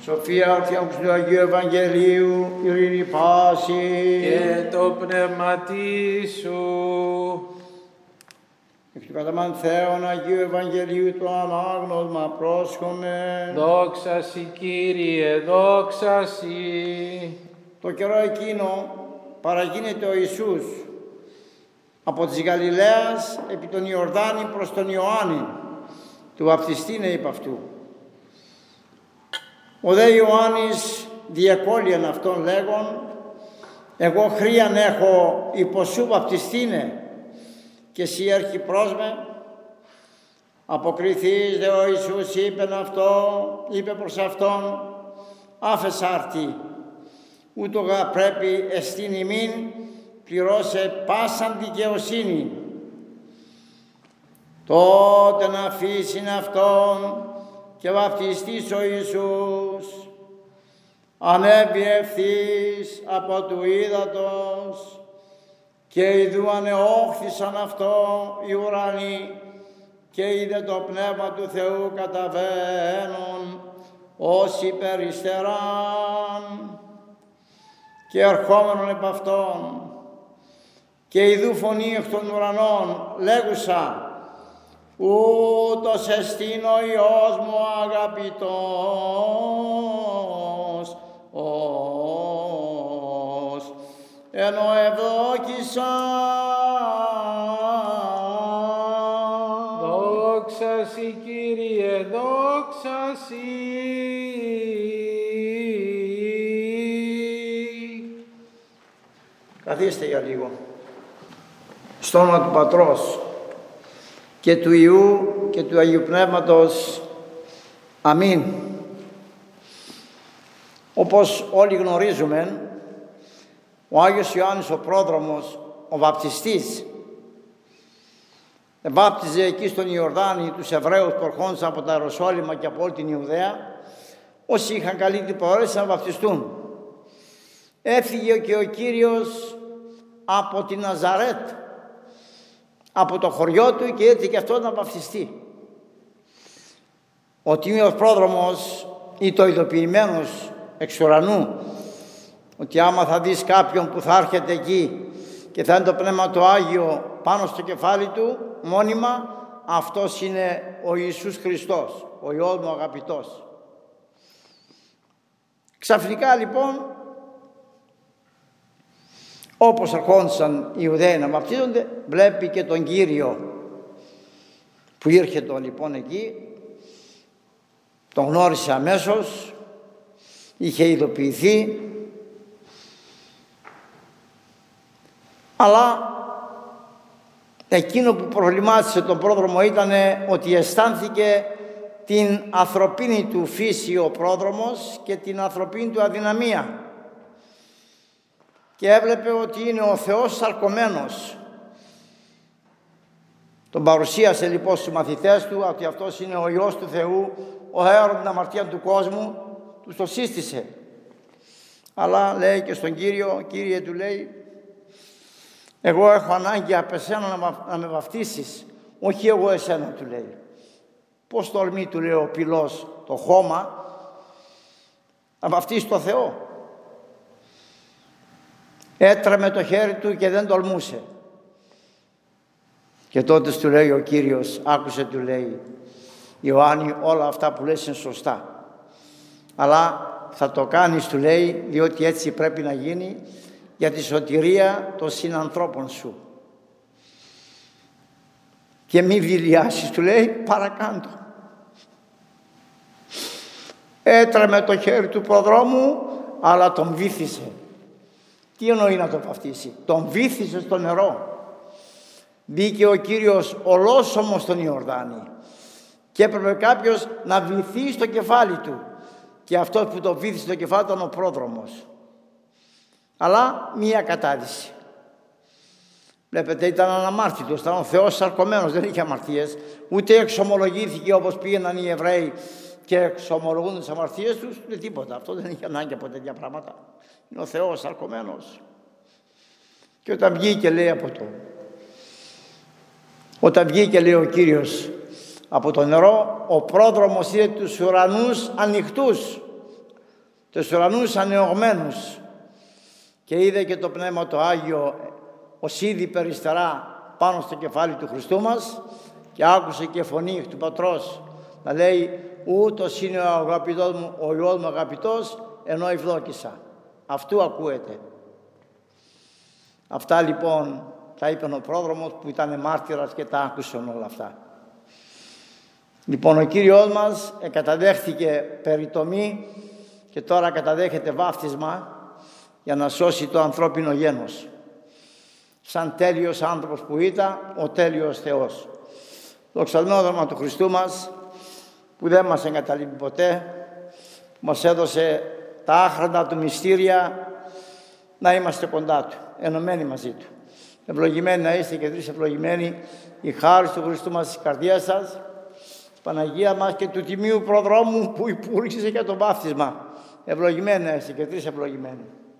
Σοφία Ορθιάκους του Αγίου Ευαγγελίου, ειρήνη πάση και το πνεύματί σου. Εκ του καταμάν Θεόν Αγίου Ευαγγελίου το ανάγνωσμα πρόσχομαι. Δόξα Συ Κύριε, δόξα Συ. Το καιρό εκείνο παραγίνεται ο Ιησούς από της Γαλιλαίας επί τον Ιορδάνη προς τον Ιωάννη, του βαπτιστήνε υπ' αυτού. Ο δε Ιωάννης διεκόλυεν αυτόν λέγον, εγώ χρίαν έχω υπό σου βαπτιστήνε και εσύ έρχει προς με. Αποκριθείς δε ο Ιησούς είπε προς αυτόν, άφες άρτη, ούτω πρέπει εστίν ημίν πληρώσε πάσαν δικαιοσύνη. Τότε να αφήσιν αυτόν και βαπτιστής ο Ιησούς. Ανέβη ευθύς από του ύδατος και ιδού ανεόχθησαν αυτό οι ουρανοί και είδε το Πνεύμα του Θεού καταβαίνον ως υπεριστεράν και ερχόμενον επ' αυτόν και ιδού φωνή εκ των ουρανών λέγουσα, ούτως εστίν ο Υιός μου αγαπητός, ως ενώ ευδόκησα. Δόξα Συ Κύριε, δόξα Συ. Καθίστε για λίγο. Στο όνομα του Πατρός και του Υιού και του Αγίου Πνεύματος. Αμήν. Όπως όλοι γνωρίζουμε, ο Άγιος Ιωάννης ο πρόδρομος, ο βαπτιστής, βάπτιζε εκεί στον Ιορδάνη τους Εβραίους που ερχόντουσαν από τα Ιεροσόλυμα και από όλη την Ιουδαία. Όσοι είχαν καλή την προαίρεση να βαπτιστούν. Έφυγε και ο Κύριος από την Ναζαρέτ, από το χωριό του, και ήρθε και αυτό να βαπτιστεί. Ο τίμιος πρόδρομος ή το ειδοποιημένος εξ ουρανού, ότι άμα θα δεις κάποιον που θα έρχεται εκεί και θα είναι το Πνεύμα το Άγιο πάνω στο κεφάλι του μόνιμα, αυτός είναι ο Ιησούς Χριστός, ο Υιός μου αγαπητός. Ξαφνικά λοιπόν, όπως ερχόντουσαν οι Ιουδαίοι να βαπτίζονται, βλέπει και τον Κύριο που ήρχεται λοιπόν εκεί, τον γνώρισε αμέσως, είχε ειδοποιηθεί, αλλά εκείνο που προβλημάτισε τον πρόδρομο ήταν ότι αισθάνθηκε την ανθρωπίνη του φύση ο πρόδρομος και την ανθρωπίνη του αδυναμία και έβλεπε ότι είναι ο Θεός σαρκωμένος. Τον παρουσίασε λοιπόν στους μαθητές του ότι αυτός είναι ο Υιός του Θεού, ο έωρον την αμαρτία του κόσμου, τους το σύστησε. Αλλά λέει και στον Κύριο, Κύριε, του λέει, εγώ έχω ανάγκη από εσένα να με βαφτίσεις, όχι εγώ εσένα, του λέει. Πώς τολμεί, του λέει ο πυλός, το χώμα, να βαφτίσει το Θεό. Έτρεμε το χέρι του και δεν τολμούσε. Και τότε του λέει ο Κύριος, άκουσε, του λέει, Ιωάννη, όλα αυτά που λες είναι σωστά, αλλά θα το κάνεις, του λέει, διότι έτσι πρέπει να γίνει για τη σωτηρία των συνανθρώπων σου. Και μη βιλιάσεις, του λέει, παρακάντο. Έτρεμε το χέρι του προδρόμου, αλλά τον βύθισε. Τι εννοεί να τον βαφτίσει? Τον βύθισε στο νερό. Μπήκε ο Κύριος ολόσωμος στον Ιορδάνη και έπρεπε κάποιος να βυθίσει το κεφάλι του, και αυτός που το βύθισε το κεφάλι ήταν ο πρόδρομος. Αλλά μία κατάδυση. Βλέπετε, ήταν αναμάρτητος, ήταν ο Θεός σαρκωμένος, δεν είχε αμαρτίες, ούτε εξομολογήθηκε όπως πήγαιναν οι Εβραίοι και εξομολογούν τις αμαρτίες τους, ούτε τίποτα. Αυτό δεν είχε ανάγκη από τέτοια πράγματα. Είναι ο Θεός σαρκωμένος. Και όταν βγήκε, λέει, όταν βγήκε, λέει, ο Κύριος από το νερό, ο πρόδρομος είδε τους ουρανούς ανοιχτούς. τους ουρανούς ανεωγμένους και είδε και το Πνεύμα το Άγιο ως ήδη περιστερά πάνω στο κεφάλι του Χριστού μας και άκουσε και φωνή του Πατρός να λέει ούτως είναι ο αγαπητός μου, ο Υιός μου αγαπητός, ενώ ευδόκησα. Αυτού ακούεται. Αυτά λοιπόν τα είπε ο πρόδρομος που ήταν μάρτυρας και τα άκουσαν όλα αυτά. Λοιπόν, ο Κύριος μας καταδέχθηκε περιτομή και τώρα καταδέχεται βάφτισμα για να σώσει το ανθρώπινο γένος. Σαν τέλειος άνθρωπος που ήταν, ο τέλειος Θεός. Δοξασμένο όνομα του Χριστού μας, που δεν μας εγκαταλείπει ποτέ, που μας έδωσε τα άχραντα του μυστήρια να είμαστε κοντά Του, ενωμένοι μαζί Του. Ευλογημένοι να είστε και τρεις ευλογημένοι, η χάρη του Χριστού μας στις καρδιές σας, Παναγία μας και του Τιμίου Προδρόμου που υπούργησε για το βάφτισμα. Ευλογημένοι να είστε και τρεις ευλογημένοι.